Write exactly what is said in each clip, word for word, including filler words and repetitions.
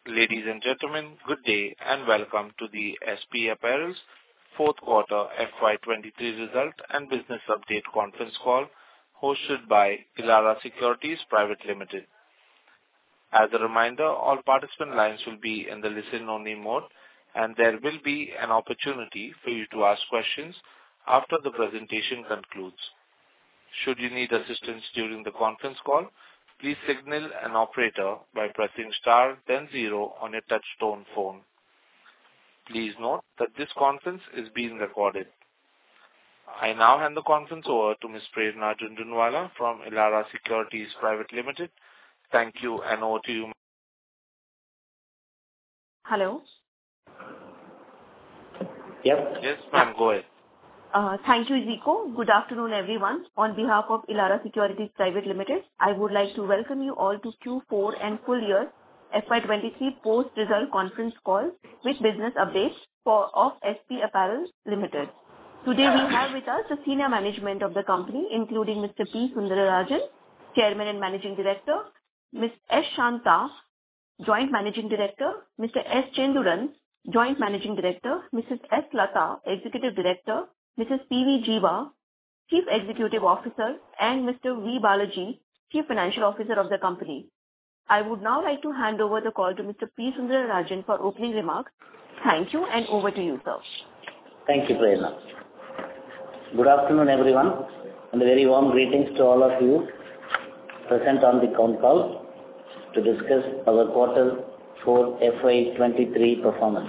Ladies and gentlemen, good day and welcome to the S P Apparel's fourth quarter F Y twenty-three result and business update conference call hosted by Elara Securities Private Limited. As a reminder, all participant lines will be in the listen-only mode, and there will be an opportunity for you to ask questions after the presentation concludes. Should you need assistance during the conference call, please signal an operator by pressing star then zero on your touch-tone phone. Please note that this conference is being recorded. I now hand the conference over to Miz Prerna Jhunjhunwala from Elara Securities Private Limited. Thank you, and over to you. Hello. Yep. Yes, ma'am, go ahead. Uh, thank you, Zico. Good afternoon, everyone. On behalf of Elara Securities Private Limited, I would like to welcome you all to Q four and full year F Y twenty-three post-result conference call with business updates for of S P Apparel Limited. Today we have with us the senior management of the company, including Mister P. Sundararajan, Chairman and Managing Director, Miz S. Shanta, Joint Managing Director, Mister S. Chenduran, Joint Managing Director, Missus S. Lata, Executive Director, Missus P V Jiva, Chief Executive Officer, and Mister V. Balaji, Chief Financial Officer of the company. I would now like to hand over the call to Mister P. Sundararajan for opening remarks. Thank you, and over to you, sir. Thank you, Prerna. Good afternoon, everyone, and a very warm greetings to all of you present on the con call to discuss our quarter four F Y twenty-three performance.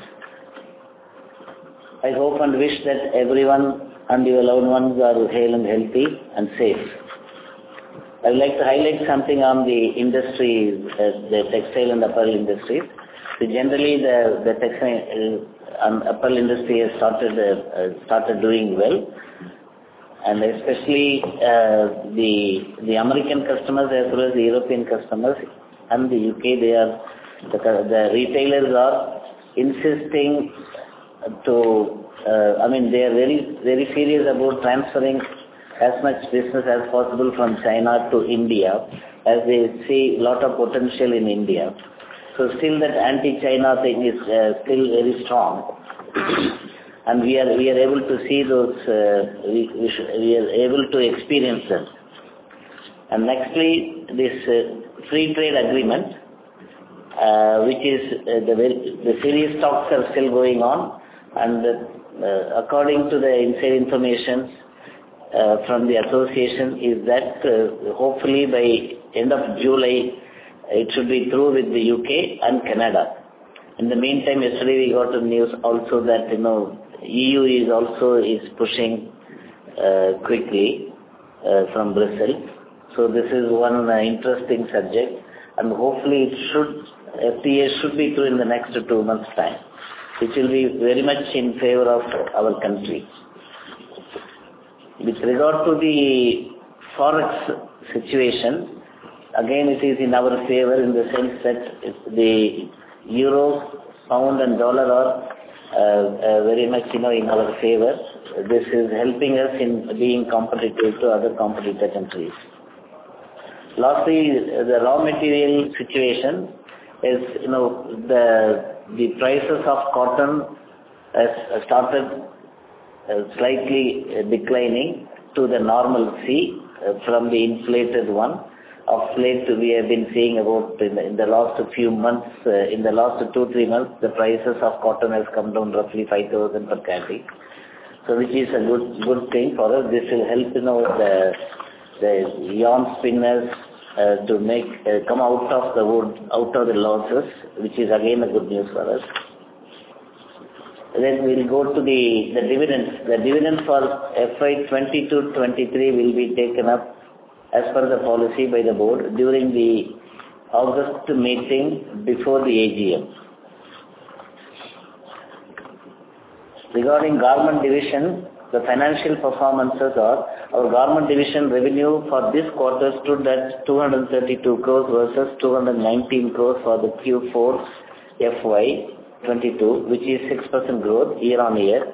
I hope and wish that everyone and your loved ones are hale and healthy and safe. I would like to highlight something on the industry, uh, the textile and apparel industry. So generally, the, the textile and apparel industry has started uh, started doing well, and especially uh, the the American customers as well as the European customers and the U K. They are the, the retailers are insisting to, uh, I mean, they are very, very serious about transferring as much business as possible from China to India, as they see a lot of potential in India. So still that anti-China thing is uh, still very strong, and we are we are able to see those, uh, we, we, sh- we are able to experience them. And nextly, this uh, free trade agreement, uh, which is uh, the very, the serious talks are still going on. And uh, according to the inside information uh, from the association is that uh, hopefully by end of July it should be through with the U K and Canada. In the meantime, yesterday we got the news also that you know E U is also is pushing uh, quickly uh, from Brussels. So this is one uh, interesting subject, and hopefully it should F T A should be through in the next two months' time, which will be very much in favor of our country. With regard to the forex situation, again it is in our favor in the sense that the euro, pound and dollar are uh, uh, very much you know in our favor. This is helping us in being competitive to other competitor countries. Lastly, the raw material situation is, you know, the the prices of cotton has started uh, slightly uh, declining to the normalcy uh, from the inflated one. Of late, we have been seeing about in the, in the last few months, uh, in the last two, three months, the prices of cotton has come down roughly five thousand per candy. So which is a good good thing for us. This will help, you know, the, the yarn spinners uh, to make, uh, come out of the wood, out of the losses, which is again a good news for us. Then we'll go to the, the dividends. The dividend for F Y twenty-two twenty-three will be taken up as per the policy by the board during the August meeting before the A G M. Regarding garment division, the financial performances are, our garment division revenue for this quarter stood at two hundred thirty-two crores versus two hundred nineteen crores for the Q four F Y twenty-two, which is six percent growth year on year.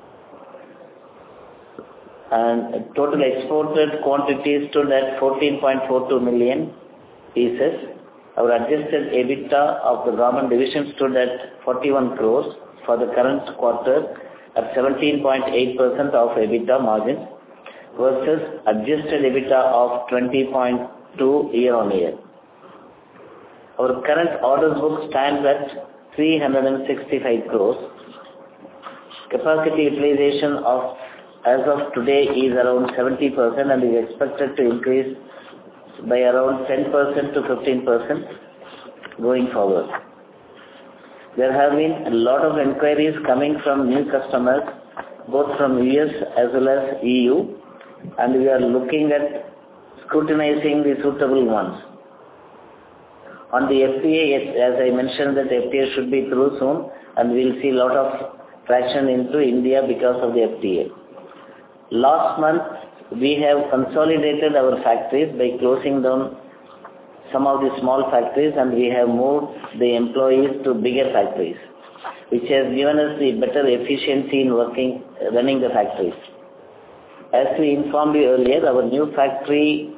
And total exported quantity stood at fourteen point four two million pieces Our adjusted EBITDA of the garment division stood at forty-one crores for the current quarter at seventeen point eight percent of EBITDA margin versus adjusted EBITDA of twenty point two year on year. Our current order book stands at three hundred sixty-five crores. Capacity utilization of as of today is around seventy percent and is expected to increase by around ten percent to fifteen percent going forward. There have been a lot of inquiries coming from new customers, both from U S as well as E U, and we are looking at scrutinizing the suitable ones. On the F T A, as I mentioned, that F T A should be through soon, and we'll see a lot of traction into India because of the F T A. Last month, we have consolidated our factories by closing down some of the small factories, and we have moved the employees to bigger factories, which has given us the better efficiency in working, running the factories. As we informed you earlier, our new factory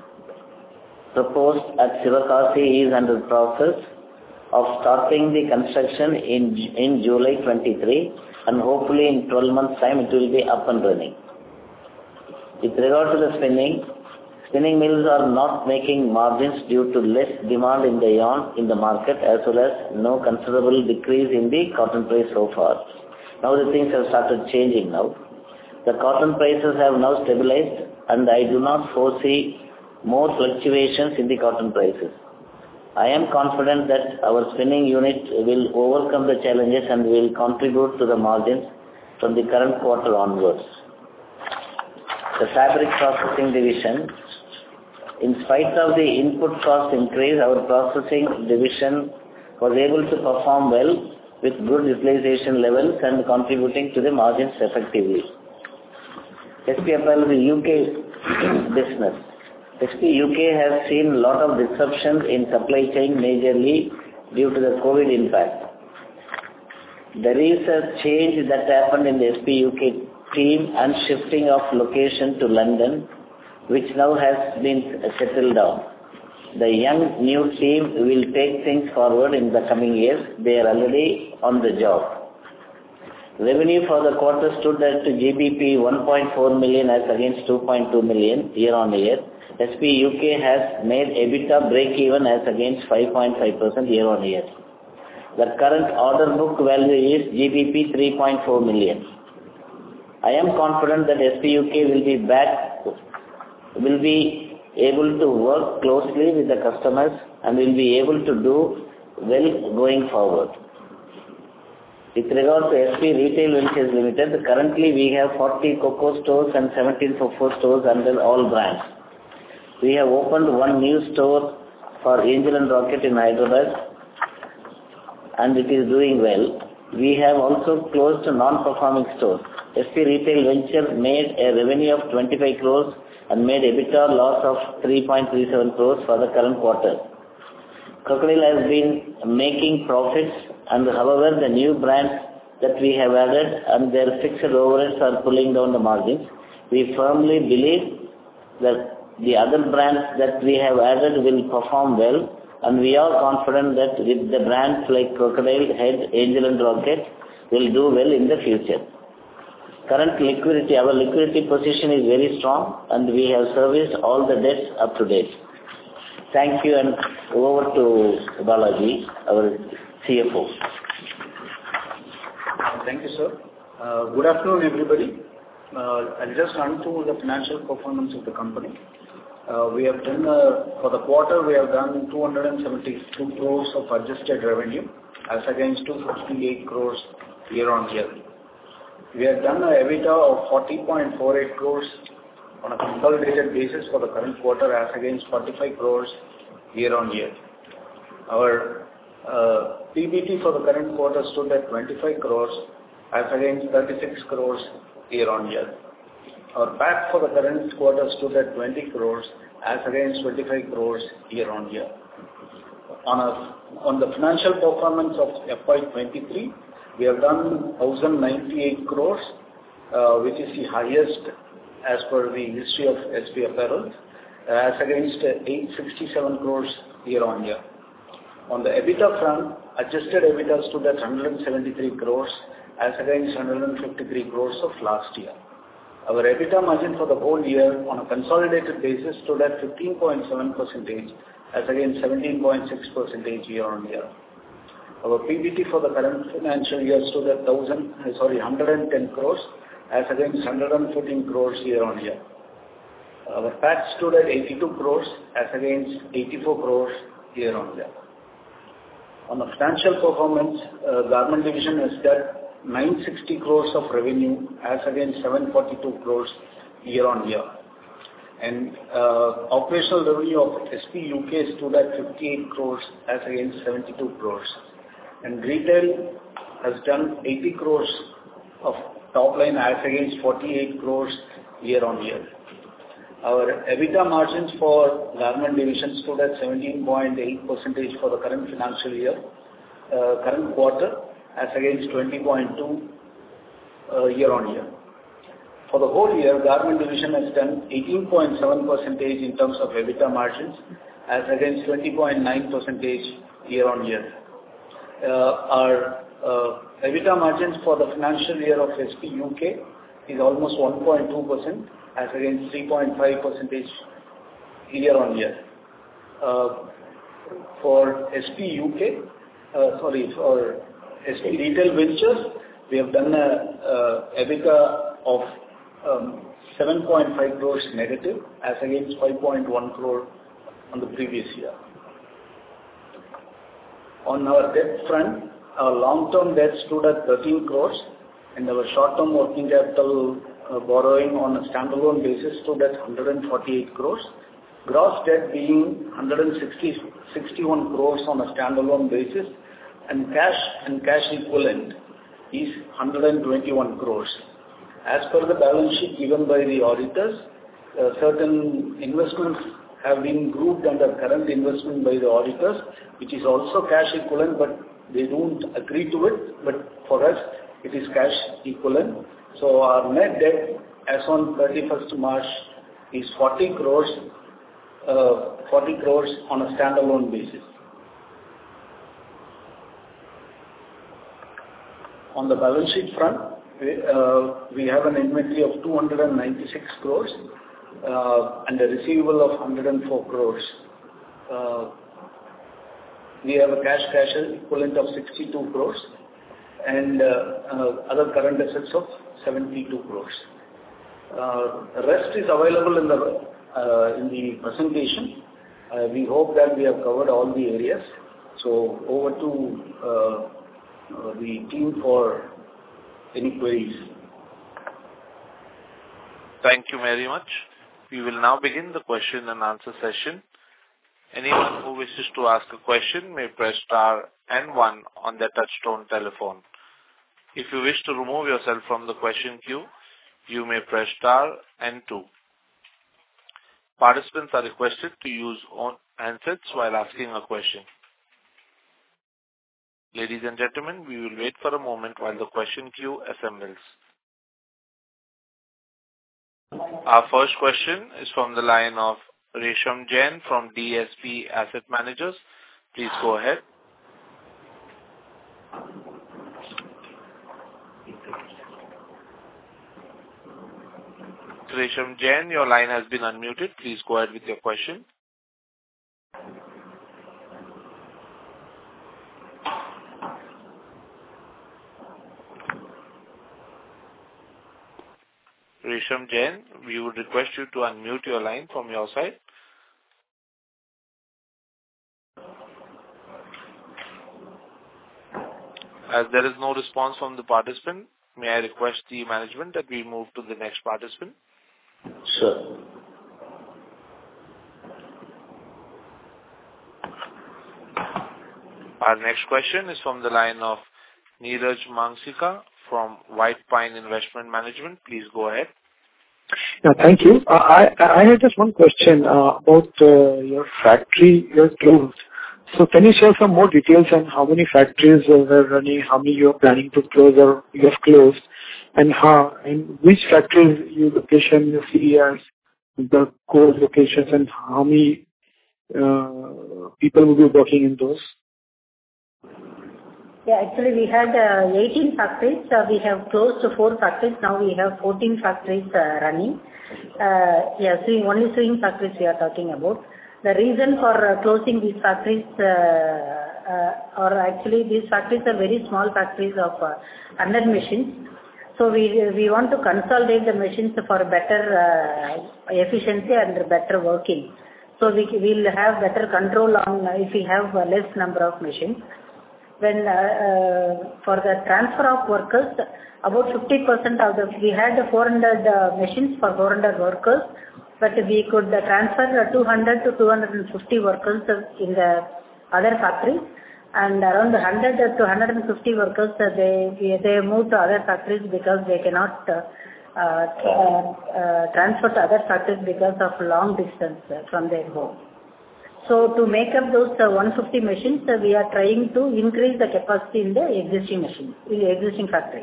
proposed at Sivakasi is under process of starting the construction in, in July twenty-three, and hopefully in twelve months time it will be up and running. With regard to the spinning, spinning mills are not making margins due to less demand in the yarn in the market as well as no considerable decrease in the cotton price so far. Now the things have started changing now. The cotton prices have now stabilized, and I do not foresee more fluctuations in the cotton prices. I am confident that our spinning unit will overcome the challenges and will contribute to the margins from the current quarter onwards. The fabric processing division, in spite of the input cost increase, our processing division was able to perform well with good utilization levels and contributing to the margins effectively. S P Apparel, the U K business. S P U K has seen a lot of disruptions in supply chain majorly due to the COVID impact. There is a change that happened in the S P U K team and shifting of location to London, which now has been settled down. The young new team will take things forward in the coming years. They are already on the job. Revenue for the quarter stood at G B P one point four million as against two point two million year on year. S P U K has made EBITDA break even as against five point five percent year on year. The current order book value is G B P three point four million. I am confident that S P U K will be back, will be able to work closely with the customers and will be able to do well going forward. With regard to S P Retail Ventures Limited, currently we have forty COCO stores and seventeen FOFO stores under all brands. We have opened one new store for Angel and Rocket in Hyderabad, and it is doing well. We have also closed a non-performing store. S P Retail Venture made a revenue of twenty-five crores and made EBITDA loss of three point three seven crores for the current quarter. Crocodile has been making profits, and however the new brands that we have added and their fixed overheads are pulling down the margins. We firmly believe that the other brands that we have added will perform well, and we are confident that with the brands like Crocodile, Head, Angel and Rocket will do well in the future. Current liquidity, our liquidity position is very strong, and we have serviced all the debts up to date. Thank you, and over to Balaji, our C F O. Thank you, sir. Uh, good afternoon, everybody. Uh, I'll just run through the financial performance of the company. Uh, we have done, uh, for the quarter, we have done two hundred seventy-two crores of adjusted revenue as against two hundred fifty-eight crores year on year. We have done an EBITDA of forty point four eight crores on a consolidated basis for the current quarter as against forty-five crores year on year. Our uh, P B T for the current quarter stood at twenty-five crores as against thirty-six crores year on year. Our P A T for the current quarter stood at twenty crores as against twenty-five crores year on year. On, a, on the financial performance of F Y twenty-three, we have done one thousand ninety-eight crores, uh, which is the highest as per the history of S P Apparel, as against eight hundred sixty-seven crores year on year. On the EBITDA front, adjusted EBITDA stood at one hundred seventy-three crores as against one hundred fifty-three crores of last year. Our EBITDA margin for the whole year on a consolidated basis stood at fifteen point seven percent as against seventeen point six percent year-on-year. Our P B T for the current financial year stood at one hundred ten crores as against one hundred fourteen crores year-on-year. Our P A T stood at eighty-two crores as against eighty-four crores year-on-year. On the financial performance, uh, Garment Division has done nine hundred sixty crores of revenue as against seven hundred forty-two crores year-on-year. And uh, operational revenue of S P U K stood at fifty-eight crores as against seventy-two crores. And retail has done eighty crores of top line as against forty-eight crores year-on-year. Our EBITDA margins for Garment Division stood at seventeen point eight percent for the current financial year, uh, current quarter, as against twenty point two uh, year-on-year. For the whole year, Garment Division has done eighteen point seven percent in terms of EBITDA margins, as against twenty point nine percent year-on-year. Uh, our uh, EBITDA margins for the financial year of S P U K is almost one point two percent, as against three point five percent year-on-year. Uh, for S P U K, uh, sorry, for S P Retail Ventures, we have done a, a EBITDA of um, seven point five crores negative, as against five point one crore on the previous year. On our debt front, our long-term debt stood at thirteen crores, and our short-term working capital uh, borrowing on a standalone basis stood at one hundred forty-eight crores. Gross debt being one hundred sixty-one crores on a standalone basis, and cash and cash equivalent is one hundred twenty-one crores. As per the balance sheet given by the auditors, uh, certain investments have been grouped under current investment by the auditors, which is also cash equivalent, but they don't agree to it. But for us, it is cash equivalent. So our net debt as on thirty-first March is forty crores, uh, forty crores on a standalone basis. On the balance sheet front, we, uh, we have an inventory of two hundred ninety-six crores uh, and a receivable of one hundred four crores. Uh, we have a cash cash equivalent of sixty-two crores and uh, uh, other current assets of seventy-two crores. Uh, the rest is available in the uh, in the presentation. Uh, we hope that we have covered all the areas. So over to uh, Uh, the team for any queries. Thank you very much. We will now begin the question and answer session. Anyone who wishes to ask a question may press star and one on their touchtone telephone. If you wish to remove yourself from the question queue, you may press star and two. Participants are requested to use own handsets while asking a question. Ladies and gentlemen, we will wait for a moment while the question queue assembles. Our first question is from the line of Resham Jain from D S P Asset Managers. Please go ahead. Resham Jain, your line has been unmuted. Please go ahead with your question. Resham Jain, we would request you to unmute your line from your side. As there is no response from the participant, may I request the management that we move to the next participant? Sure. Our next question is from the line of Neeraj Mansika from White Pine Investment Management. Please go ahead. Yeah, thank you. Uh, I I had just one question uh, about uh, your factory you closed. So can you share some more details on how many factories uh, were running, how many you are planning to close or you have closed, and how and which factories you location you see as the core locations, and how many uh, people will be working in those? Yeah, actually we had uh, eighteen factories. Uh, we have closed four factories. Now we have fourteen factories uh, running. Uh, yeah, swing, only swing factories we are talking about. The reason for uh, closing these factories, uh, uh, or actually these factories are very small factories of uh, one hundred machines. So we we want to consolidate the machines for better uh, efficiency and better working. So we will have better control on uh, if we have uh, less number of machines. When uh, uh, for the transfer of workers, about fifty percent of the, we had four hundred uh, machines for four hundred workers, but we could uh, transfer uh, two hundred to two hundred fifty workers in the other factories, and around one hundred to one hundred fifty workers, uh, they they moved to other factories because they cannot uh, uh, uh, transfer to other factories because of long distance uh, from their home. So to make up those uh, one hundred fifty machines, uh, we are trying to increase the capacity in the existing machines, in the existing factory.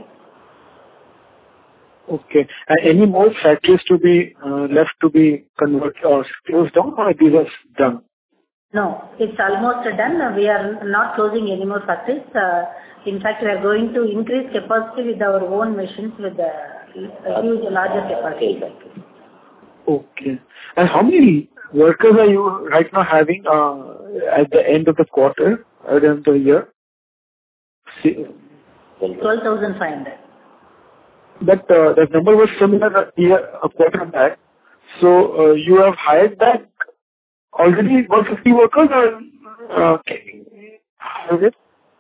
Okay. And any more factories to be uh, left to be converted or closed down, or these are done? No, it's almost done. We are not closing any more factories. Uh, in fact, we are going to increase capacity with our own machines with a, a huge, larger capacity. Okay. And how many workers are you right now having uh, at the end of the quarter, at the end of the year? twelve thousand five hundred. That uh, that number was similar a year, a quarter back. So uh, you have hired back already one hundred fifty workers, or uh, how is it?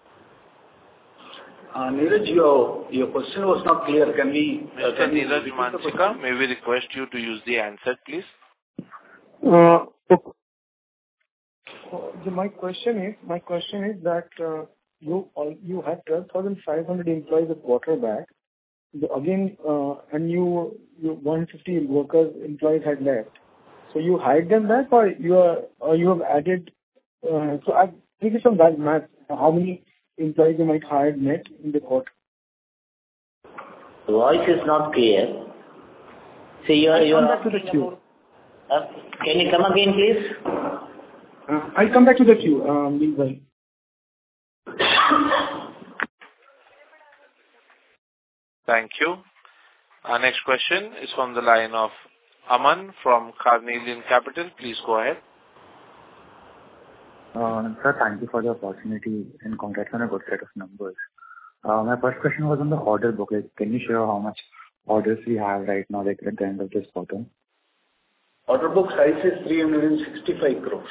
Uh, Neeraj, your, your question was not clear. Can we... Uh, Mister Neeraj Manchika, may we request you to use the answer, please? Uh, okay. My question is, my question is that uh, you all, you had twelve thousand five hundred employees a quarter back. The, again, uh, and you, you one hundred fifty workers, employees had left. So you hired them back, or you are, or you have added? Uh, so I think it's some bad math. How many employees you might hire net in the quarter? The voice is not clear. See, you are you Come are back to the queue. Uh, can you come again, please? Uh, I'll come back to the queue. Uh, meanwhile. Thank you. Our next question is from the line of Aman from Carnelian Capital. Please go ahead. Uh, sir, thank you for the opportunity and congrats on a good set of numbers. Uh, my first question was on the order book. Like, can you share how much orders we have right now, like at the end of this quarter? Order book size is three hundred sixty-five crores.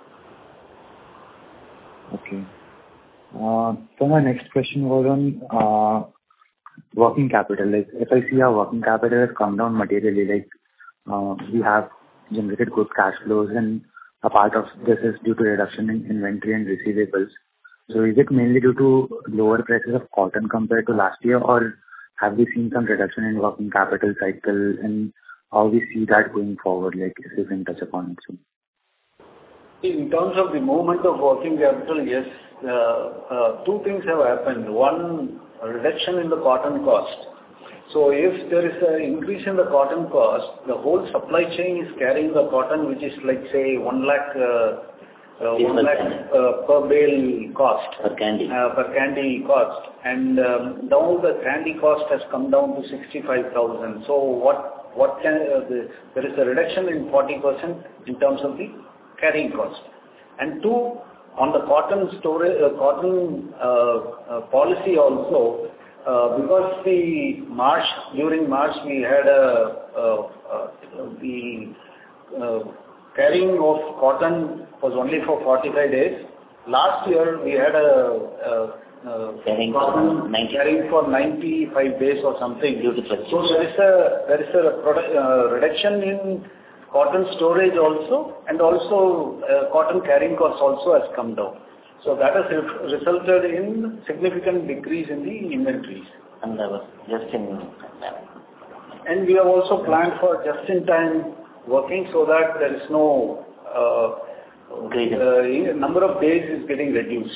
Okay. Uh, so my next question was on uh, working capital. Like, if I see our working capital has come down materially, like uh, we have generated good cash flows, and a part of this is due to reduction in inventory and receivables. So is it mainly due to lower prices of cotton compared to last year, or have we seen some reduction in working capital cycle, and how we see that going forward? Like, if you can touch upon it soon. In terms of the movement of working capital, yes, uh, uh, two things have happened. One, a reduction in the cotton cost. So if there is an increase in the cotton cost, the whole supply chain is carrying the cotton, which is like, say, one lakh, uh, uh, one lakh uh, per bale cost. Per candy. Uh, per candy cost. And um, now the candy cost has come down to sixty-five thousand. So what, what can, uh, the, there is a reduction in forty percent in terms of the carrying cost. And two, on the cotton storage, uh, cotton uh, uh, policy also, uh, because the March, during March we had a, uh, uh, the uh, carrying of cotton was only for forty-five days. Last year we had a, a, a carrying cotton for carrying for ninety-five days or something. Due to so there is a, there is a product, uh, reduction in cotton storage also, and also uh, cotton carrying cost also has come down. So that has re resulted in significant decrease in the inventories. And that was just in And we have also planned for just-in-time working so that there is no uh, uh, number of days is getting reduced.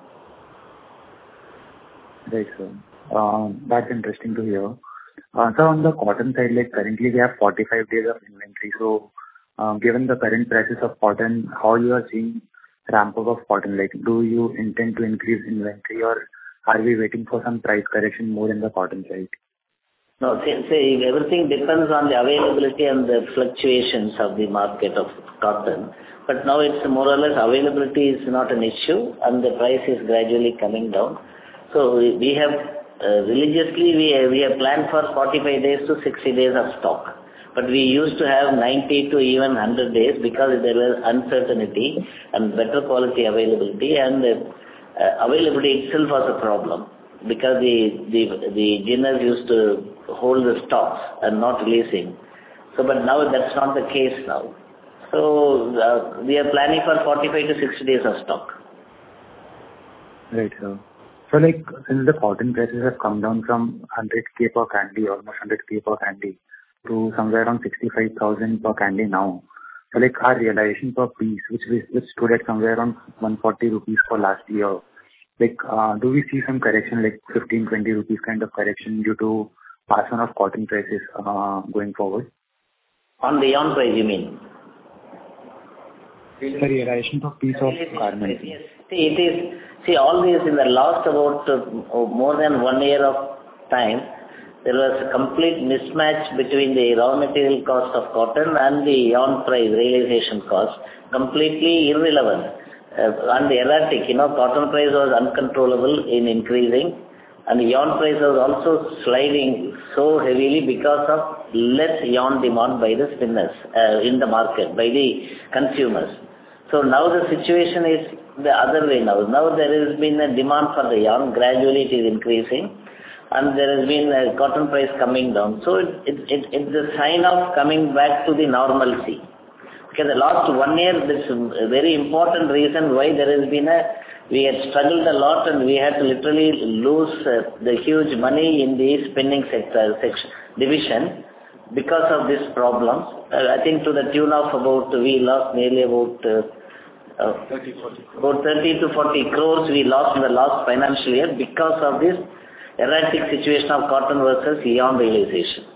Right, sir. Um, that's interesting to hear. Uh, so on the cotton side, like currently we have forty-five days of inventory. So um, given the current prices of cotton, how you are seeing ramp up of cotton? Like, do you intend to increase inventory, or are we waiting for some price correction more in the cotton side? No, see, see, everything depends on the availability and the fluctuations of the market of cotton. But now it's more or less availability is not an issue and the price is gradually coming down. So we, we have uh, religiously we, we have planned for forty-five days to sixty days of stock. But we used to have ninety to even one hundred days because there was uncertainty and better quality availability, and uh, availability itself was a problem because the, the, the ginners used to hold the stocks and not releasing. So, but now that's not the case now. So, uh, we are planning for forty-five to sixty days of stock. Right, sir. So, like, since the cotton prices have come down from one hundred K per candy, almost one hundred K per candy, to somewhere around sixty-five thousand per candy now. So, like, our realization per piece, which, which stood at somewhere around one hundred forty rupees for last year, like, uh, do we see some correction, like fifteen, twenty rupees kind of correction due to pass on of cotton prices uh, going forward? On the yarn price, you mean? The realization per piece of garment. Yes. See, it is, see, all these in the last about uh, more than one year of time, there was a complete mismatch between the raw material cost of cotton and the yarn price realization cost, completely irrelevant. Uh, and erratic, you know, cotton price was uncontrollable in increasing, and the yarn price was also sliding so heavily because of less yarn demand by the spinners uh, in the market, by the consumers. So now the situation is the other way now. Now there has been a demand for the yarn, gradually it is increasing, and there has been a cotton price coming down. So it, it, it, it's a sign of coming back to the normalcy. Okay, the last one year, this is a very important reason why there has been a, we had struggled a lot and we had to literally lose uh, the huge money in the spinning sector, section, division because of this problem. Uh, I think to the tune of about, we lost nearly about, uh, uh, thirty, forty about thirty to forty crores we lost in the last financial year because of this erratic situation of cotton versus yarn realization.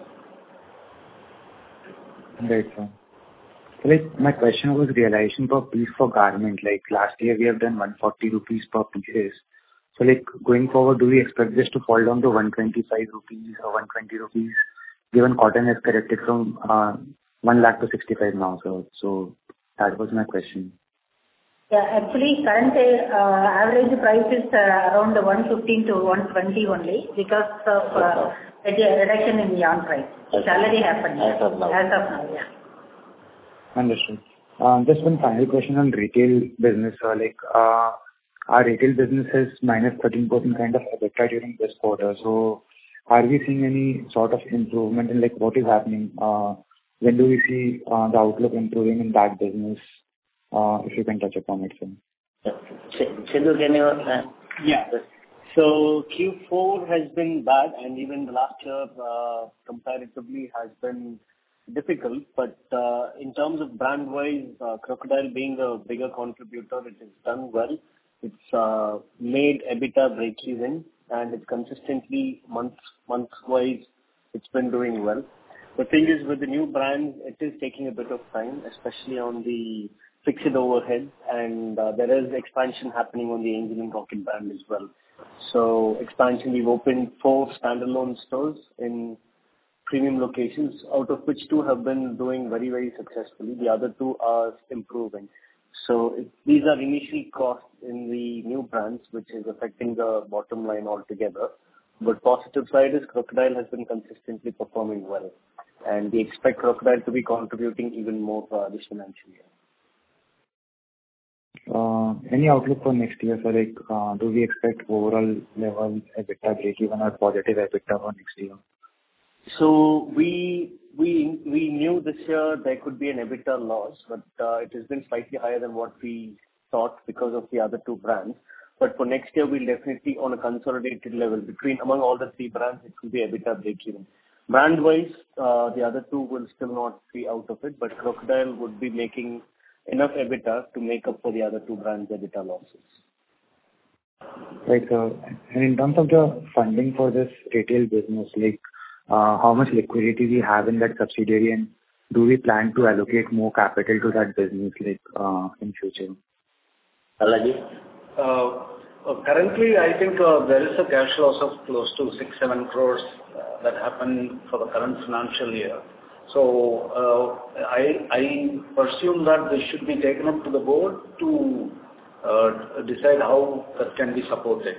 Right, sir. Like, my question was realization per piece for garment. Like, last year we have done one hundred forty rupees per pieces. So, like, going forward, do we expect this to fall down to one hundred twenty-five rupees or one hundred twenty rupees, given cotton has corrected from uh, one lakh to sixty-five now? So, so that was my question. Yeah, actually, current uh, average price is uh, around one fifteen to one twenty only because of uh, a reduction in the yarn price. It's already happened. As of now. As of now, yeah. Understood. Um, just one final question on retail business. Uh, like, uh, our retail business is minus thirteen percent kind of EBITDA during this quarter. So, are we seeing any sort of improvement in, like, what is happening? Uh, when do we see uh, the outlook improving in that business? Uh, if you can touch upon it, sir. Sidhu, can you? Uh, yeah. So Q four has been bad, and even the last year uh, comparatively has been difficult. But uh, in terms of brand-wise, uh, Crocodile being a bigger contributor, it has done well. It's uh, made EBITDA break-even, and it's consistently month month-wise, it's been doing well. The thing is, with the new brand, it is taking a bit of time, especially on the fixed overhead, and uh, there is expansion happening on the Angel and Rocket brand as well. So expansion, we've opened four standalone stores in premium locations, out of which two have been doing very, very successfully. The other two are improving. So it, these are initial costs in the new brands, which is affecting the bottom line altogether. But positive side is Crocodile has been consistently performing well, and we expect Crocodile to be contributing even more uh, this financial year. Uh, any outlook for next year, sir? Like, uh, do we expect overall level EBITDA break-even or positive EBITDA for next year? So we we we knew this year there could be an EBITDA loss, but uh, it has been slightly higher than what we thought because of the other two brands. But for next year, we'll definitely, on a consolidated level, between among all the three brands, it will be EBITDA break-even. Brand-wise, uh, the other two will still not be out of it, but Crocodile would be making enough EBITDA to make up for the other two brands' EBITDA losses. Right, sir. And in terms of the funding for this retail business, like, uh, how much liquidity we have in that subsidiary, and do we plan to allocate more capital to that business, like, uh, in future? Alaji? Uh, currently, I think uh, there is a cash loss of close to six, seven crores uh, that happened for the current financial year. So uh, I, I presume that this should be taken up to the board to uh, decide how that can be supported.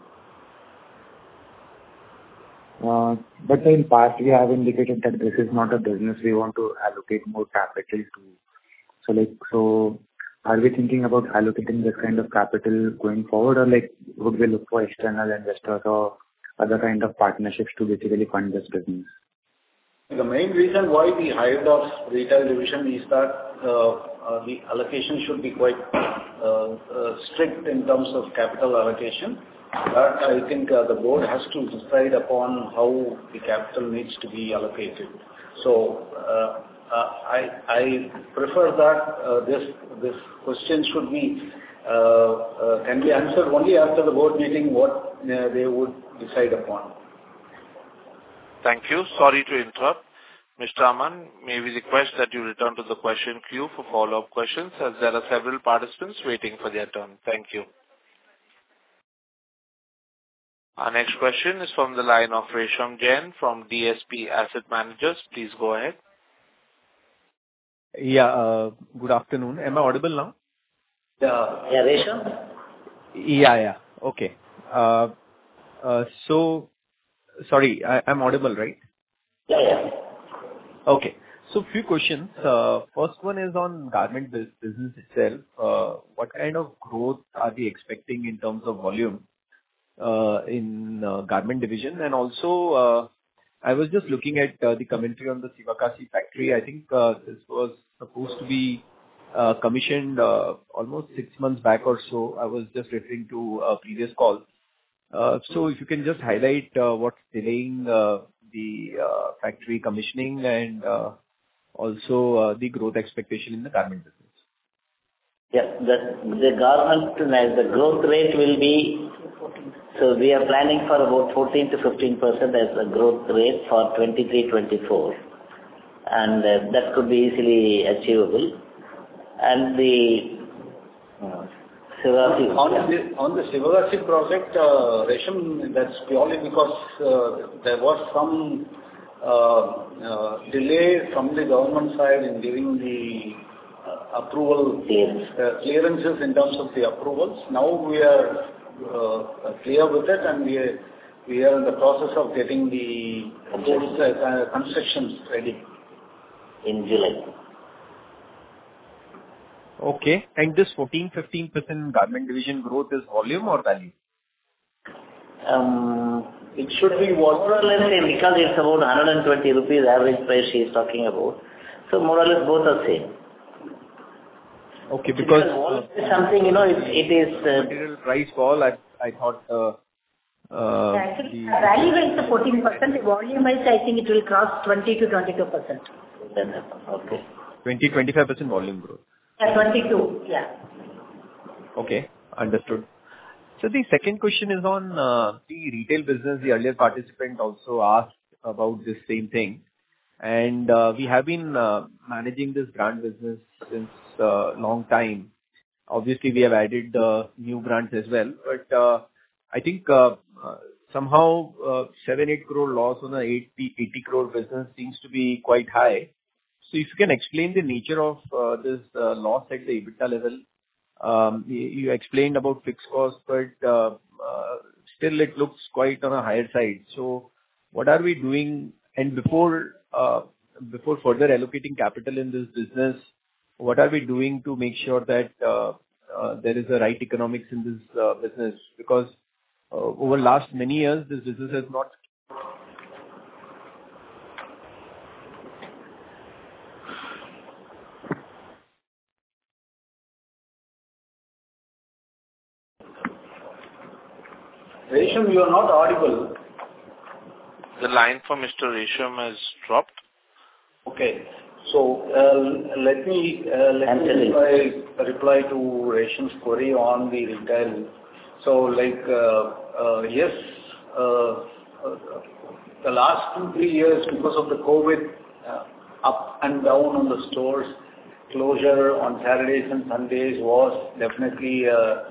Uh, but in past we have indicated that this is not a business we want to allocate more capital to. So like, so are we thinking about allocating this kind of capital going forward, or like would we look for external investors or other kind of partnerships to basically fund this business? The main reason why we hired off retail division is that uh, uh, the allocation should be quite uh, uh, strict in terms of capital allocation. But I think uh, the board has to decide upon how the capital needs to be allocated. So uh, uh, I, I prefer that uh, this this question should be uh, uh, can be answered only after the board meeting what uh, they would decide upon. Thank you. Sorry to interrupt. Mister Aman, may we request that you return to the question queue for follow-up questions, as there are several participants waiting for their turn. Thank you. Our next question is from the line of Resham Jain from D S P Asset Managers. Please go ahead. Yeah, uh, good afternoon. Am I audible now? Yeah, Yeah, Resham? Yeah, yeah. Okay. Uh, uh, so, sorry, I, I'm audible, right? Yeah, yeah. Okay. So, few questions. Uh, first one is on garment bus- business itself. Uh, what kind of growth are we expecting in terms of volume uh, in uh, garment division? And also, uh, I was just looking at uh, the commentary on the Sivakasi factory. I think uh, this was supposed to be uh, commissioned uh, almost six months back or so. I was just referring to a previous call. Uh, so if you can just highlight uh, what's delaying uh, the uh, factory commissioning and uh, also uh, the growth expectation in the garment business. Yeah, the, the garment, the growth rate will be, so we are planning for about fourteen to fifteen percent as a growth rate for twenty-three twenty-four. And uh, that could be easily achievable. And the uh, Sivakasi, on the on the Sivakasi project, uh, Resham, that's purely because uh, there was some uh, uh, delay from the government side in giving the uh, approval uh, clearances in terms of the approvals. Now we are uh, clear with it, and we are, we are in the process of getting the uh, constructions ready in July. Okay. And this fourteen to fifteen percent garment division growth is volume or value? Um, it should be more or less same, because it's about one hundred twenty rupees average price she is talking about. So more or less both are same. Okay, because uh, something, you know, it, it is uh, material price fall. I I thought. Uh, uh, Actually, value wise the fourteen percent, volume wise I think it will cross twenty to twenty-two percent. Okay. twenty to twenty-five percent volume growth. Yeah, twenty-two. Yeah. Okay, understood. So the second question is on uh, the retail business. The earlier participant also asked about this same thing. And uh, we have been uh, managing this brand business since a uh, long time. Obviously, we have added uh, new brands as well. But uh, I think uh, uh, somehow uh, seven to eight crore loss on a eighty, eighty crore business seems to be quite high. So if you can explain the nature of uh, this uh, loss at the EBITDA level. Um, you, you explained about fixed costs, but uh, uh, still it looks quite on a higher side. So what are we doing? And before uh, before further allocating capital in this business, what are we doing to make sure that uh, uh, there is a right economics in this uh, business? Because uh, over last many years, this business has not. Resham, you are not audible. The line for Mister Resham has dropped. Okay. So uh, let me uh, let me reply, reply to Resham's query on the retail. So like uh, uh, yes, uh, uh, the last two three years because of the COVID, uh, up and down on the stores, closure on Saturdays and Sundays was definitely uh,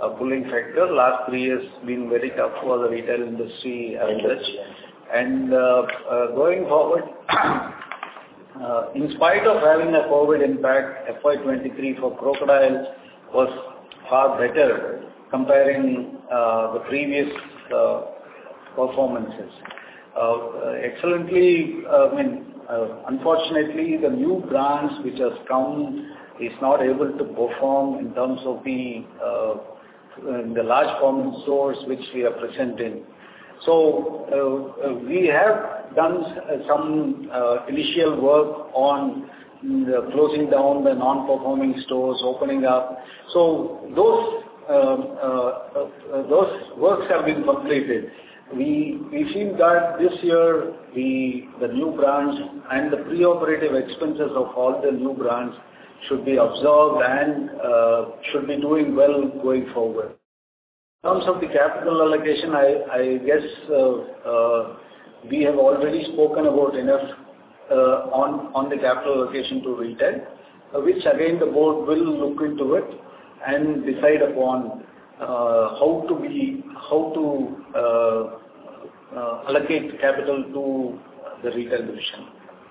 uh, pulling factor. Last three years been very tough for the retail industry as such. And uh, uh, going forward, uh, in spite of having a COVID impact, F Y twenty-three for Crocodile was far better comparing uh, the previous uh, performances. Uh, excellently, uh, I mean, uh, unfortunately, the new brands which has come is not able to perform in terms of the uh, in the large format stores which we are present in. So uh, uh, we have done uh, some uh, initial work on the closing down the non-performing stores, opening up. So those uh, uh, uh, those works have been completed. We we feel that this year the the new brands and the pre-operative expenses of all the new brands should be absorbed and uh, should be doing well going forward. In terms of the capital allocation, I, I guess uh, uh, we have already spoken about enough uh, on, on the capital allocation to retail, uh, which again the board will look into it and decide upon uh, how to be, how to uh, uh, allocate capital to the retail division.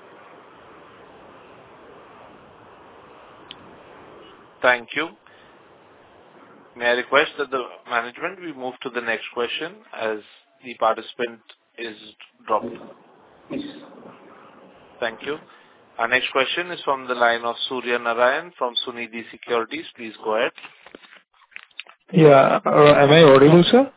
Thank you. May I request that the management we move to the next question as the participant is dropped. Yes. Thank you. Our next question is from the line of Surya Narayan from Sunidhi Securities. Please go ahead. Yeah, uh, am I audible, sir?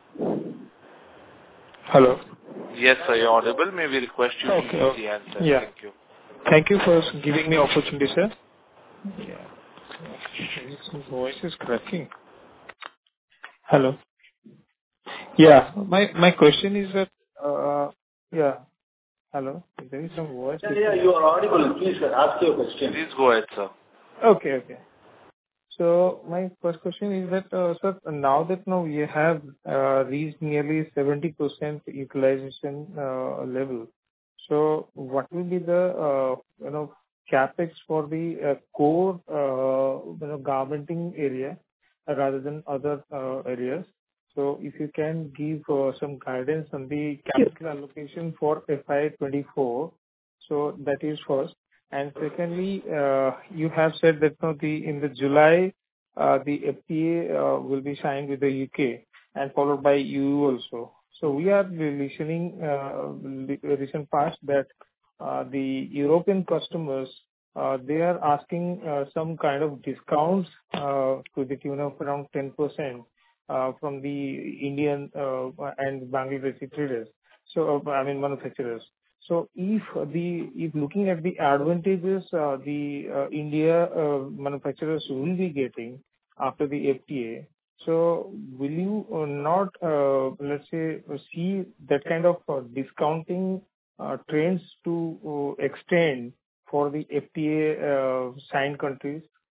Hello. Yes, sir, you're audible. May we request you to okay, use okay. the answer? Yeah. Thank you. Thank you for giving me opportunity, sir. Yeah. His voice is cracking. Hello. Yeah, my my question is that uh, yeah. Hello. There is some voice. Yeah, yeah, you are audible. Please sir, ask your question. Please go ahead, sir. Okay, okay. So my first question is that, uh, sir, now that now we have uh, reached nearly seventy percent utilization uh, level, so what will be the uh, you know capex for the uh, core uh, you know garmenting area uh, rather than other uh, areas? So if you can give uh, some guidance on the capital allocation for F Y twenty-four, so that is first. And secondly, uh, you have said that no, the in the July uh, the F T A uh, will be signed with the U K and followed by E U also. So we are listening uh, recent past that uh, the European customers uh, they are asking uh, some kind of discounts uh, to the tune of around ten percent uh, from the Indian uh, and Bangladeshi traders. So uh, I mean manufacturers. So if the if looking at the advantages uh, the uh, India uh, manufacturers will be getting after the F T A, so will you uh, not uh, let's say see that kind of uh, discounting uh, trends to uh, extend for the F T A uh, signed countries?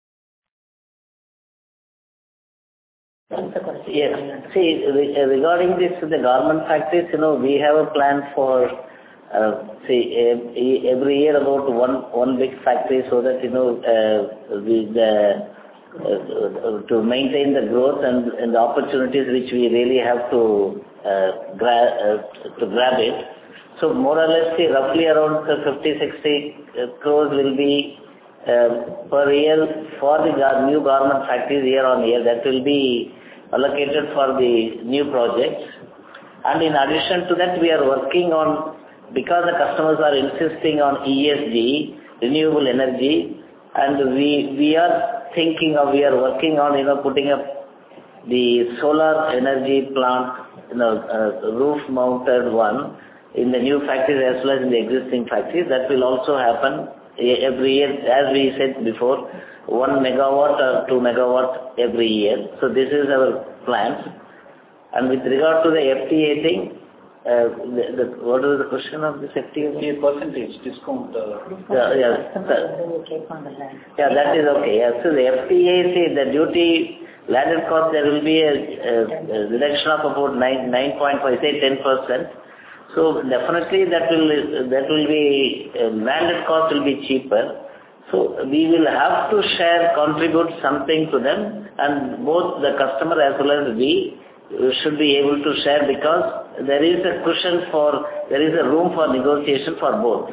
Yes. See, regarding this, the garment factories, you know, we have a plan for. Uh, see, uh, every year about one one big factory, so that you know uh, we the uh, to maintain the growth and, and the opportunities which we really have to uh, grab uh, to grab it. So more or less, see, roughly around fifty sixty crores will be uh, per year for the gar- new garment factories year on year. That will be allocated for the new projects. And in addition to that, we are working on. Because the customers are insisting on E S G, renewable energy, and we we are thinking of, we are working on, you know, putting up the solar energy plant, you know, uh, roof-mounted one in the new factories as well as in the existing factories. That will also happen every year, as we said before, one megawatt or two megawatt every year. So this is our plans. And with regard to the F T A thing, Uh, the, the, what was the question of this F T A? The percentage discount. Uh, yeah, yeah. yeah, that is okay. Yeah. So the F T A, see, the duty landed cost, there will be a, a, a reduction of about nine nine point five, say ten percent. So definitely that will that will be uh, landed cost will be cheaper. So we will have to share, contribute something to them and both the customer as well as we should be able to share, because there is a cushion for, there is a room for negotiation for both.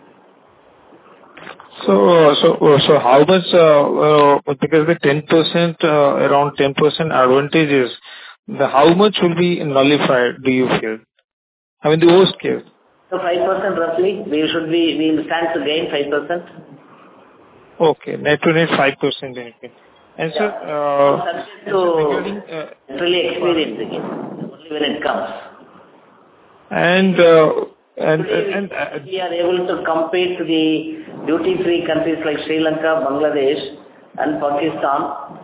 So, so, so how much, uh, uh, because the ten percent, uh, around ten percent advantages, the how much will be nullified, do you feel? I mean, the worst case. So five percent roughly, we should be, we will stand to gain five percent. Okay, net to net five percent. And yeah. sir, uh, subject to regarding, uh, really experiencing it, only when it comes. And, uh, and, and, uh, we are able to compete the duty-free countries like Sri Lanka, Bangladesh and Pakistan.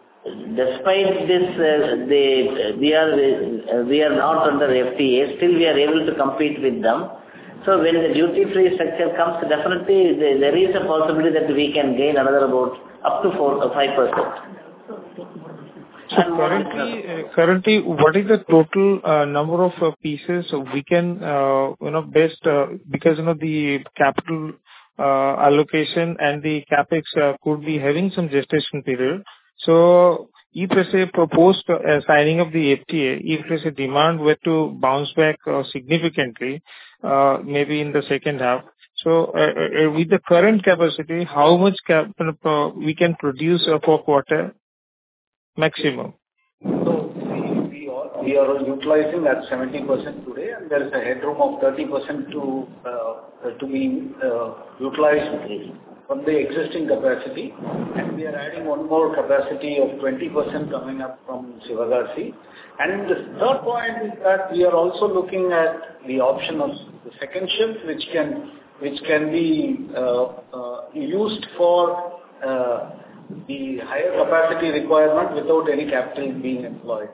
Despite this, uh, they, we are uh, we are not under F T A, still we are able to compete with them. So when the duty-free structure comes, definitely the, there is a possibility that we can gain another about up to four or five percent. So currently, uh, currently, what is the total uh, number of uh, pieces we can, uh, you know, best uh, because you know the capital uh, allocation and the capex uh, could be having some gestation period. So if let's say proposed uh, signing of the F T A, if let's say demand were to bounce back uh, significantly, uh, maybe in the second half, so uh, uh, with the current capacity, how much cap uh, we can produce uh, per quarter maximum? So we, we, are, we are utilizing at seventy percent today, and there is a headroom of thirty percent to uh, to be uh, utilized from the existing capacity, and we are adding one more capacity of twenty percent coming up from Sivagasi. And the third point is that we are also looking at the option of the second shift, which can which can be uh, uh, used for uh, the higher capacity requirement without any capital being employed.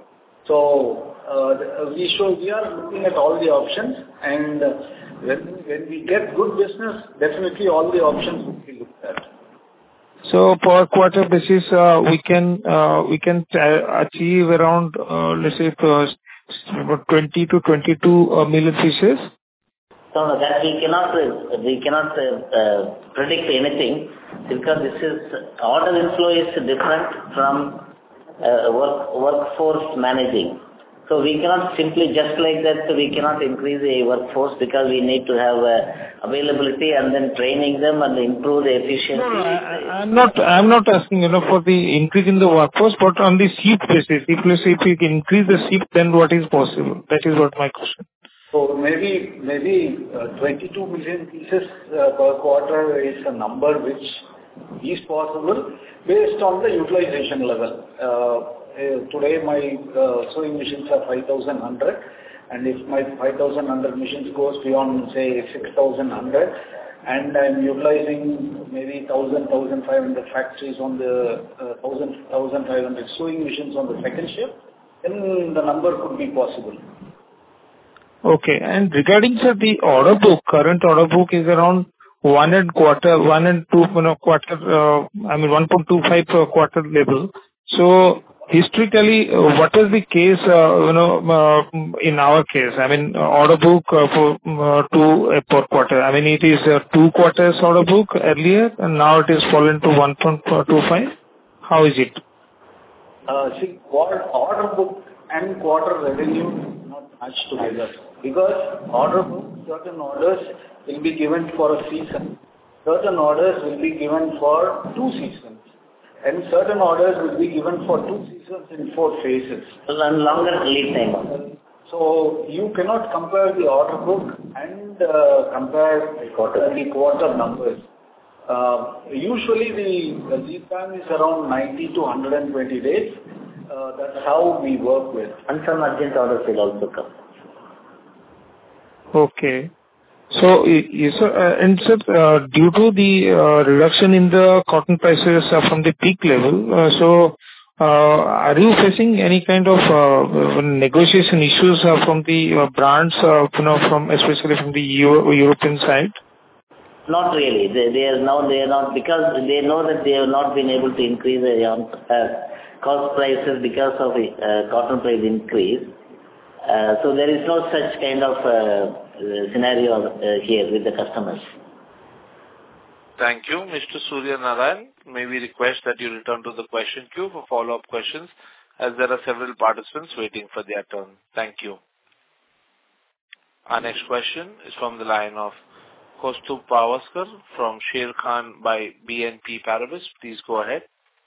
So uh, we show we are looking at all the options, and uh, when when we get good business, definitely all the options will be looked at. So per quarter basis, uh, we can uh, we can t- achieve around uh, let's say uh, twenty to twenty-two uh, million pieces. So no, that we cannot uh, we cannot uh, uh, predict anything, because this is order inflow is different from uh, work workforce managing. So we cannot simply just like that. We cannot increase the workforce, because we need to have uh, availability and then training them and improve the efficiency. No, I, I'm not. I'm not asking you know for the increase in the workforce, but on the shift basis. If let's say if we can increase the shift, then what is possible? That is what my question. So maybe maybe uh, twenty-two million pieces uh, per quarter is a number which is possible based on the utilization level. Uh, uh, today my uh, sewing machines are five thousand one hundred, and if my five thousand one hundred machines goes beyond say six thousand one hundred, and I'm utilizing maybe one thousand, one thousand five hundred factories on the uh, one thousand, one thousand five hundred sewing machines on the second shift, then the number could be possible. Okay. And regarding, sir, the order book, current order book is around one and quarter, one and two, you know, quarter, uh, I mean, one point two five per quarter level. So historically, uh, what is the case, uh, you know, uh, in our case? I mean, uh, order book uh, for uh, two uh, per quarter. I mean, it is uh, two quarters order book earlier, and now it is fallen to one point two five. How is it? Uh, see, order book and quarter revenue not match together, because order book, certain orders will be given for a season, certain orders will be given for two seasons, and certain orders will be given for two seasons in four phases. And longer lead time. So you cannot compare the order book and uh, compare the quarter, the quarter numbers. Uh, usually the lead time is around ninety to one hundred twenty days. Uh, that's how we work with. And some urgent orders will also come. Okay. So, yes, sir, uh, and sir, uh, due to the uh, reduction in the cotton prices uh, from the peak level, uh, so uh, are you facing any kind of uh, negotiation issues uh, from the uh, brands, uh, you know, from especially from the Euro- European side? Not really. They, they are now they are not, because they know that they have not been able to increase the uh, cost prices because of the uh, cotton price increase. Uh, so there is no such kind of uh, scenario uh, here with the customers. Thank you. Mister Surya Narayan, may we request that you return to the question queue for follow-up questions, as there are several participants waiting for their turn. Thank you. Our next question is from the line of Kaustubh Pawaskar from Sharekhan by B N P Paribas. Please go ahead.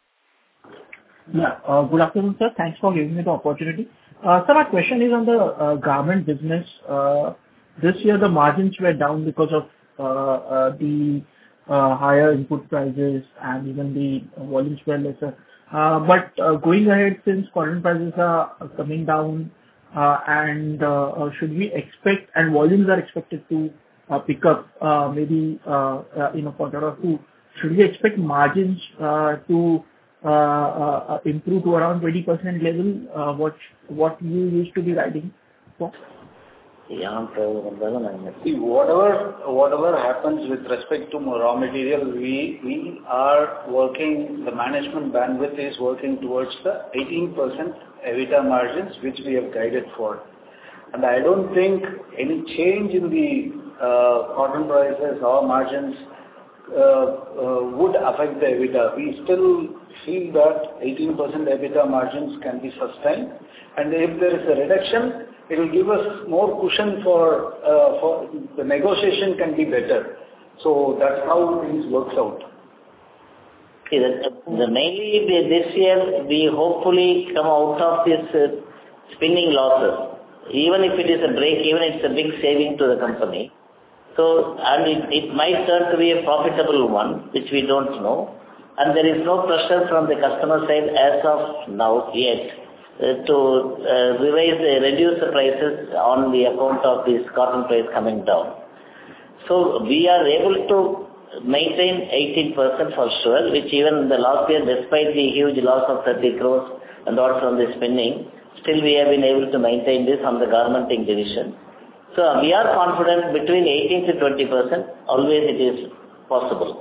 Yeah. uh, Good afternoon, sir. Thanks for giving me the opportunity. Uh, Sir, my question is on the uh, garment business. Uh, This year, the margins were down because of uh, uh, the uh, higher input prices and even the volumes were lesser. Uh, But uh, going ahead, since cotton prices are coming down, uh, and uh, uh, should we expect and volumes are expected to uh, pick up uh, maybe uh, uh, in a quarter or two, should we expect margins uh, to uh, uh, improve to around twenty percent level, uh, what what you used to be guiding for? Yeah, see, whatever whatever happens with respect to raw material, we we are working, the management bandwidth is working towards the eighteen percent EBITDA margins, which we have guided for. And I don't think any change in the uh, cotton prices or margins uh, uh, would affect the EBITDA. We still feel that eighteen percent EBITDA margins can be sustained, and if there is a reduction, it will give us more cushion for, uh, for the negotiation can be better. So that's how things works out. See, the, the mainly this year we hopefully come out of this uh, spinning losses. Even if it is a break, even it's a big saving to the company. So, and it, it might turn to be a profitable one, which we don't know. And there is no pressure from the customer side as of now yet. Uh, to uh, revise, uh, reduce the prices on the account of this cotton price coming down. So we are able to maintain eighteen percent for sure, which even in the last year, despite the huge loss of thirty crores and also on the spinning, still we have been able to maintain this on the garmenting division. So we are confident between eighteen to twenty percent, always it is possible.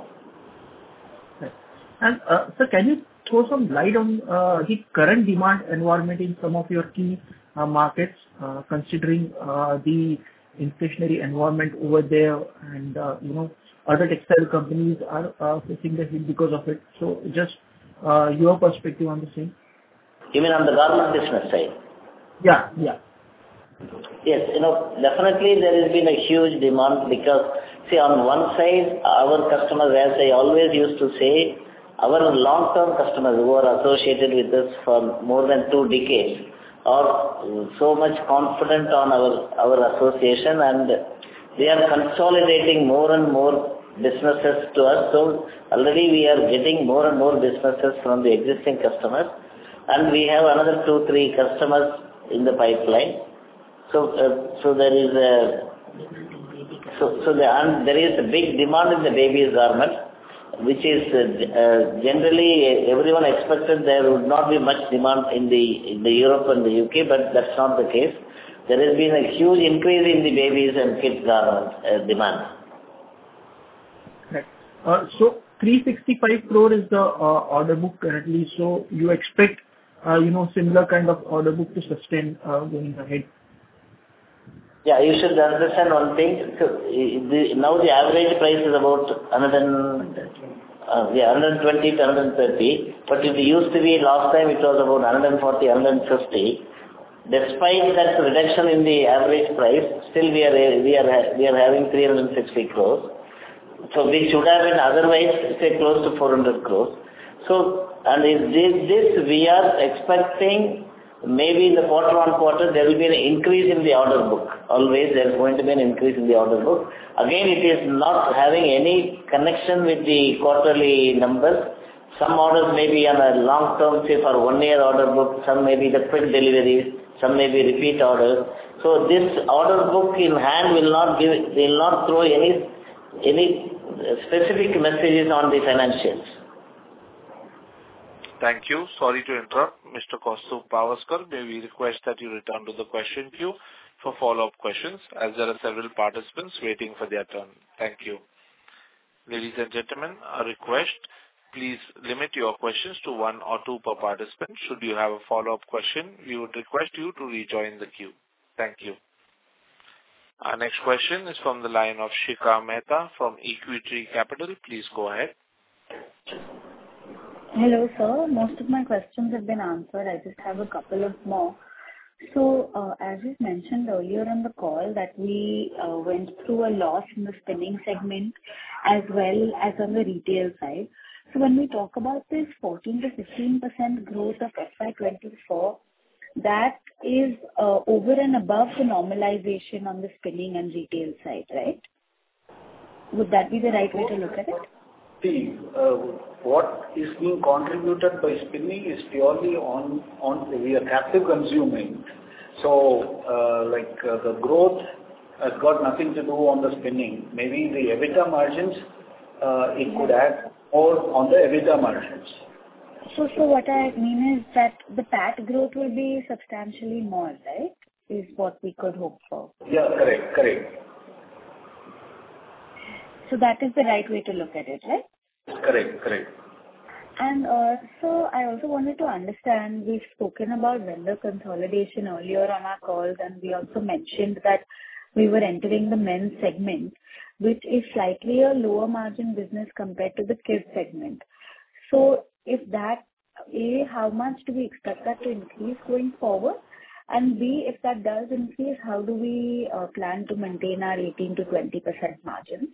And uh, sir, can you throw some light on uh, the current demand environment in some of your key uh, markets, uh, considering uh, the inflationary environment over there, and uh, you know other textile companies are uh, facing the hit because of it. So just uh, your perspective on the same. You mean on the garment business side? Yeah, yeah. Yes, you know, definitely there has been a huge demand because, see, on one side, our customers, as I always used to say, our long-term customers who are associated with us for more than two decades are so much confident on our, our association, and they are consolidating more and more businesses to us. So already we are getting more and more businesses from the existing customers, and we have another two, three customers in the pipeline. So, uh, so there is a so so the, and there is a big demand in the baby's garment, which is uh, uh, generally uh, everyone expected there would not be much demand in the in the Europe and the U K, but that's not the case. There has been a huge increase in the babies and kids garment uh, demand. Right. Uh, so three sixty-five crore is the uh, order book currently. So you expect uh, you know similar kind of order book to sustain uh, going ahead. Yeah, you should understand one thing. So, the, now the average price is about one hundred, uh, yeah, one twenty to one thirty. But it used to be last time it was about one forty, one fifty. Despite that reduction in the average price, still we are we are we are having three hundred sixty crores. So we should have been otherwise say close to four hundred crores. So and in this, this we are expecting. Maybe in the quarter on quarter there will be an increase in the order book. Always there is going to be an increase in the order book. Again, it is not having any connection with the quarterly numbers. Some orders may be on a long term, say for one year order book, some may be the quick deliveries, some may be repeat orders. So this order book in hand will not give, will not throw any, any specific messages on the financials. Thank you. Sorry to interrupt. Mister Kaustubh Pawaskar, may we request that you return to the question queue for follow-up questions, as there are several participants waiting for their turn. Thank you. Ladies and gentlemen, a request, please limit your questions to one or two per participant. Should you have a follow-up question, we would request you to rejoin the queue. Thank you. Our next question is from the line of Shikha Mehta from Equitree Capital. Please go ahead. Hello, sir. Most of my questions have been answered. I just have a couple of more. So, uh, as you mentioned earlier on the call, that we uh, went through a loss in the spinning segment as well as on the retail side. So, when we talk about this fourteen to fifteen percent growth of F Y twenty-four, that is uh, over and above the normalization on the spinning and retail side, right? Would that be the right way to look at it? See, uh, what is being contributed by spinning is purely on, on we are captive consuming. So, uh, like uh, the growth has got nothing to do on the spinning. Maybe the EBITDA margins, uh, it could add more on the EBITDA margins. So, so what I mean is that the P A T growth will be substantially more, right? Is what we could hope for. Yeah, correct, correct. So that is the right way to look at it, right? Correct, correct. And uh, so I also wanted to understand, we've spoken about vendor consolidation earlier on our calls, and we also mentioned that we were entering the men's segment, which is slightly a lower margin business compared to the kids segment. So if that, A, how much do we expect that to increase going forward? And B, if that does increase, how do we uh, plan to maintain our eighteen to twenty percent margins?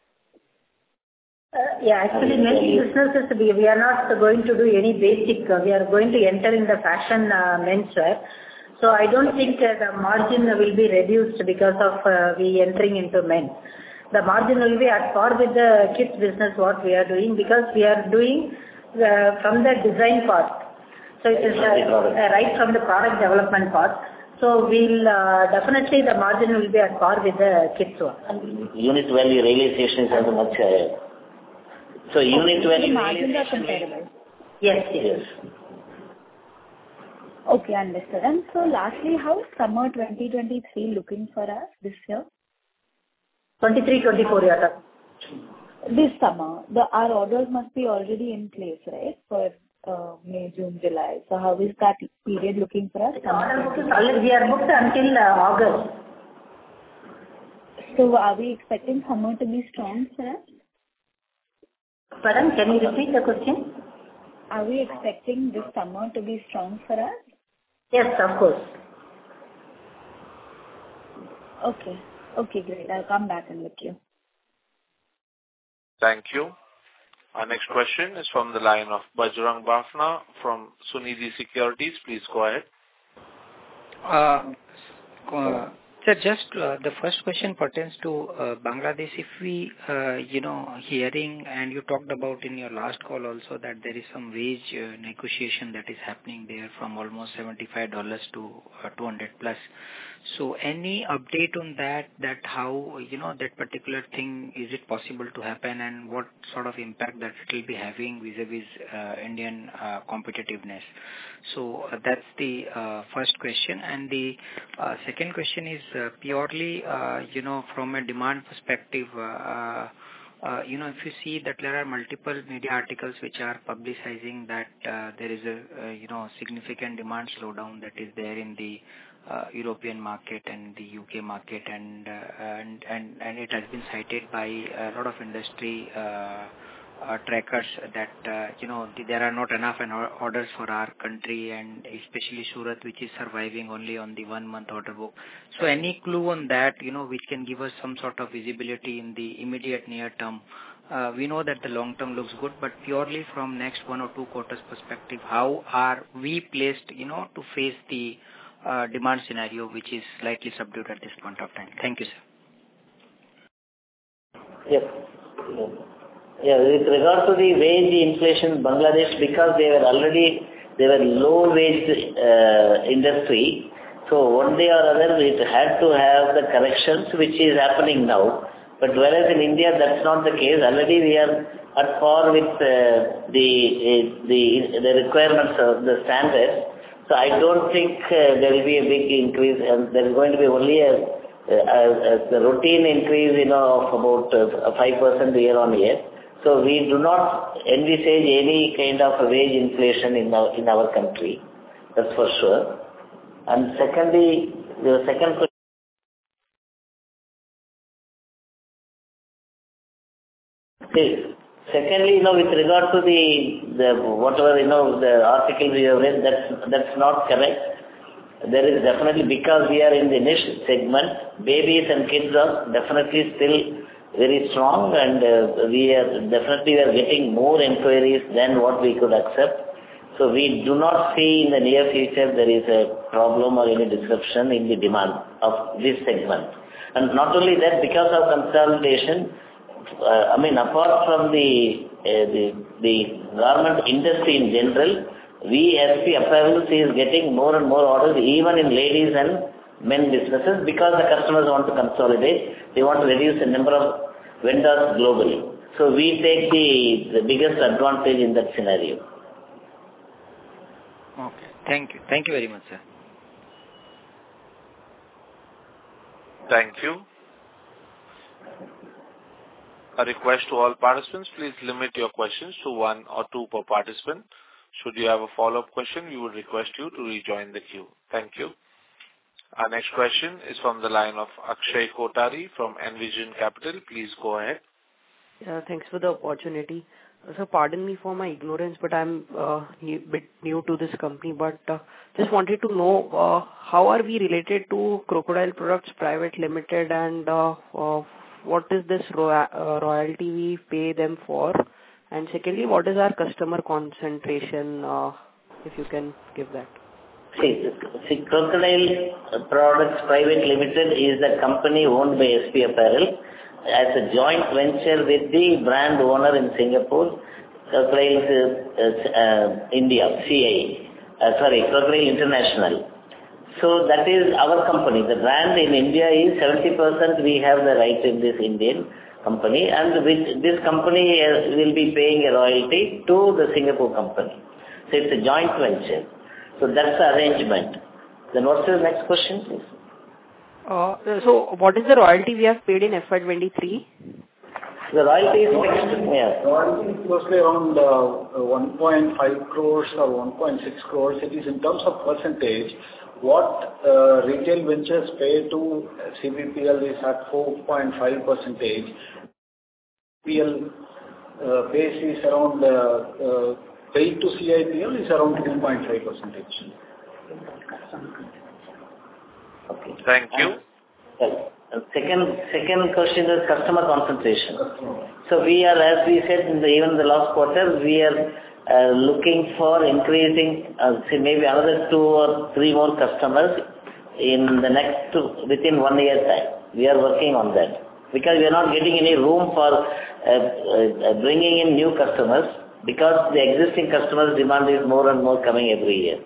Uh, yeah, actually, many businesses, we, we are not going to do any basic, uh, we are going to enter in the fashion uh, menswear. So I don't think uh, the margin will be reduced because of uh, we entering into men. The margin will be at par with the kids business what we are doing, because we are doing uh, from the design part. So it is uh, uh, right from the product development part. So we'll uh, definitely the margin will be at par with the kids one. And unit value realization is also much higher. So okay, unit value margins are comparable. Yes, yes. Okay, understood. And so lastly, how is summer twenty twenty-three looking for us this year? twenty-three twenty-four, yeah. This summer, the our orders must be already in place, right? For uh, May, June, July. So how is that period looking for us? Summer, we are booked until uh, August. So are we expecting summer to be strong for us? Pardon, can you repeat the question? Are we expecting this summer to be strong for us? Yes, of course. Okay. Okay, great. I'll come back and look you. Thank you. Our next question is from the line of Bajrang Bafna from Sunidhi Securities. Please go ahead. Uh, uh, Sir, just uh, the first question pertains to uh, Bangladesh. If we, uh, you know, hearing, and you talked about in your last call also that there is some wage uh, negotiation that is happening there from almost seventy-five dollars to uh, two hundred plus. So any update on that, that how, you know, that particular thing, is it possible to happen, and what sort of impact that it will be having vis-a-vis uh, Indian uh, competitiveness? So uh, that's the uh, first question. And the uh, second question is uh, purely, uh, you know, from a demand perspective, uh, uh, you know, if you see that there are multiple media articles which are publicizing that uh, there is a, uh, you know, significant demand slowdown that is there in the uh, European market and the U K market, and, uh, and, and, and it has been cited by a lot of industry uh, Uh, trackers that uh, you know there are not enough an orders for our country, and especially Surat, which is surviving only on the one month order book. So any clue on that, you know, which can give us some sort of visibility in the immediate near term? Uh, we know that the long term looks good, but purely from next one or two quarters perspective, how are we placed, you know, to face the uh, demand scenario, which is slightly subdued at this point of time? Thank you, sir. Yes. Yes. Yeah, with regard to the wage inflation in Bangladesh, because they were already, they were low wage uh, industry, so one day or other it had to have the corrections, which is happening now. But whereas in India that's not the case, already we are at par with uh, the, uh, the the requirements of the standards. So I don't think uh, there will be a big increase, and there is going to be only a, a, a, a routine increase, you know, of about uh, five percent year on year. So we do not envisage any kind of wage inflation in our, in our country. That's for sure. And secondly, the second question See, secondly, you know, with regard to the, the whatever, you know, the article we have read, that's, that's not correct. There is definitely, because we are in the niche segment, babies and kids are definitely still very strong, and uh, we are definitely we are getting more inquiries than what we could accept. So we do not see in the near future there is a problem or any disruption in the demand of this segment. And not only that, because of consolidation, uh, I mean, apart from the, uh, the the garment industry in general, we S P Apparels is getting more and more orders, even in ladies and men businesses, because the customers want to consolidate. They want to reduce the number of vendors globally. So we take the, the biggest advantage in that scenario. Okay. Thank you. Thank you very much, sir. Thank you. A request to all participants, please limit your questions to one or two per participant. Should you have a follow-up question, we would request you to rejoin the queue. Thank you. Our next question is from the line of Akshay Kotari from Envision Capital. Please go ahead. Yeah, thanks for the opportunity. So pardon me for my ignorance, but I'm uh, a bit new to this company. But uh, just wanted to know uh, how are we related to Crocodile Products Private Limited, and uh, uh, what is this ro- uh, royalty we pay them for? And secondly, what is our customer concentration? Uh, if you can give that. See, see, Crocodile Products Private Limited is a company owned by S P Apparel as a joint venture with the brand owner in Singapore, Crocodile uh, uh, India, C I, uh, sorry, Crocodile International. So that is our company. The brand in India is seventy percent we have the right in this Indian company, and with this company uh, will be paying a royalty to the Singapore company. So it's a joint venture. So that's the arrangement. Then what's the next question, please? Uh, so what is the royalty we have paid in F Y twenty-three? The royalty is fixed. Yeah. Royalty is closely around uh, one point five crores or one point six crores. It is in terms of percentage. What uh, retail ventures pay to C B P L is at four point five percentage. P L uh, base is around uh, uh, paid to C I P L is around three point five percentage. Okay. Thank you. Well, second, second question is customer concentration. So we are, as we said in the, even in the last quarter, we are uh, looking for increasing, uh, say maybe another two or three more customers in the next two, within one year time. We are working on that because we are not getting any room for uh, uh, bringing in new customers, because the existing customers' demand is more and more coming every year.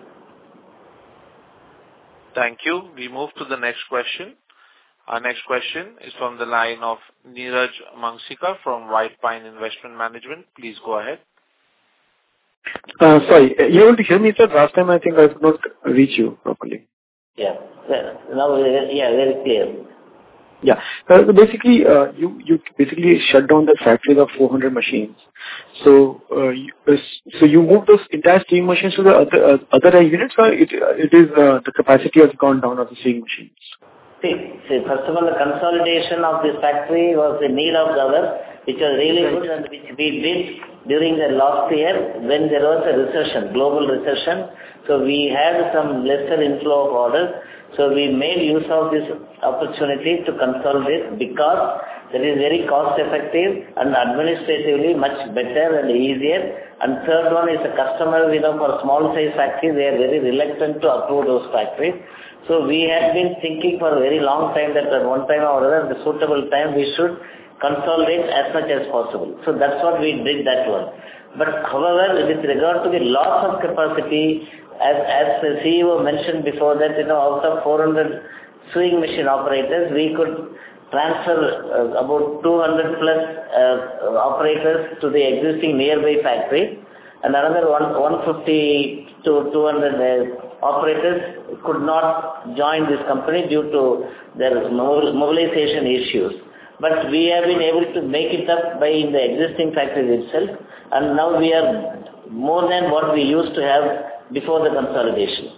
Thank you. We move to the next question. Our next question is from the line of Neeraj Mansika from White Pine Investment Management. Please go ahead. Uh, sorry, you able to hear me, sir? Last time I think I could not reach you properly. Yeah, well, now, yeah, very clear. Yeah. Uh, so basically, uh, you you basically shut down the factories of four hundred machines. So, uh, you, uh, so you moved those entire steam machines to the other uh, other units, or it uh, it is uh, the capacity has gone down of the steam machines? See, see, first of all, the consolidation of this factory was a need of the hour, which was really good, and which we did during the last year when there was a recession, global recession. So we had some lesser inflow of orders. So we made use of this opportunity to consolidate, because that is very cost effective and administratively much better and easier. And third one is the customer, you know, for small size factories, they are very reluctant to approve those factories. So we had been thinking for a very long time that at one time or other, the suitable time, we should consolidate as much as possible. So that's what we did, that one. But however, with regard to the loss of capacity, as, as the C E O mentioned before that, you know, out of four hundred sewing machine operators, we could transfer uh, about two hundred plus uh, operators to the existing nearby factory, and another one, one fifty to two hundred uh, operators could not join this company due to their mobilization issues. But we have been able to make it up by in the existing factory itself, and now we are more than what we used to have before the consolidation.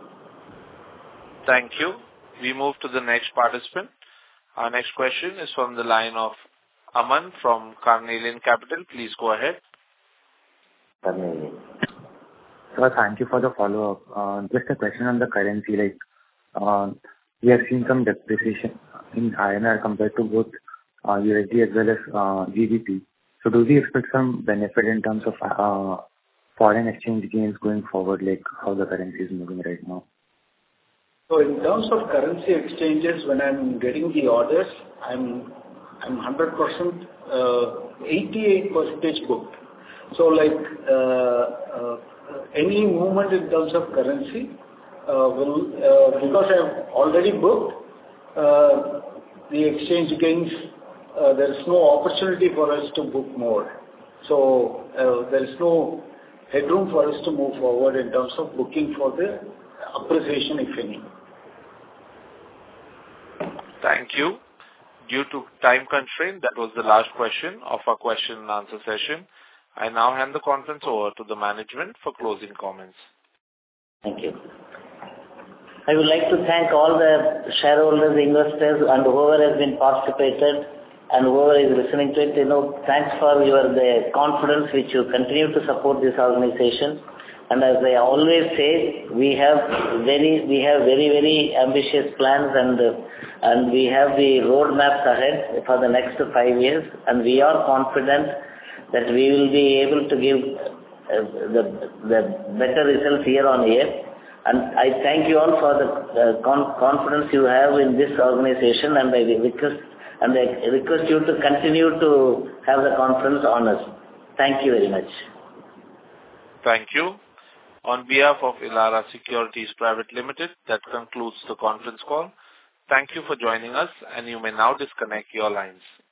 Thank you. We move to the next participant. Our next question is from the line of Aman from Carnelian Capital. Please go ahead. Carnelian. Sir, thank you for the follow-up. Uh, just a question on the currency. Like, uh, we have seen some depreciation in I N R compared to both uh, U S D as well as uh, G B P. So do we expect some benefit in terms of uh, foreign exchange gains going forward, like how the currency is moving right now? So in terms of currency exchanges, when I'm getting the orders, I'm I'm one hundred percent, uh, eighty-eight percent booked. So like uh, uh, any movement in terms of currency uh, will, uh, because I've already booked uh, the exchange gains, uh, there is no opportunity for us to book more. So uh, there is no headroom for us to move forward in terms of booking for the appreciation, if any. Thank you. Due to time constraint, that was the last question of our question and answer session. I now hand the conference over to the management for closing comments. Thank you. I would like to thank all the shareholders, investors, and whoever has been participated and whoever is listening to it. You know, thanks for your the confidence which you continue to support this organization. And as I always say, we have very, we have very, very ambitious plans, and uh, and we have the roadmaps ahead for the next five years. And we are confident that we will be able to give uh, the the better results year on year. And I thank you all for the uh, con- confidence you have in this organization, and I request and I request you to continue to have the confidence on us. Thank you very much. Thank you. On behalf of Elara Securities Private Limited, that concludes the conference call. Thank you for joining us, and you may now disconnect your lines.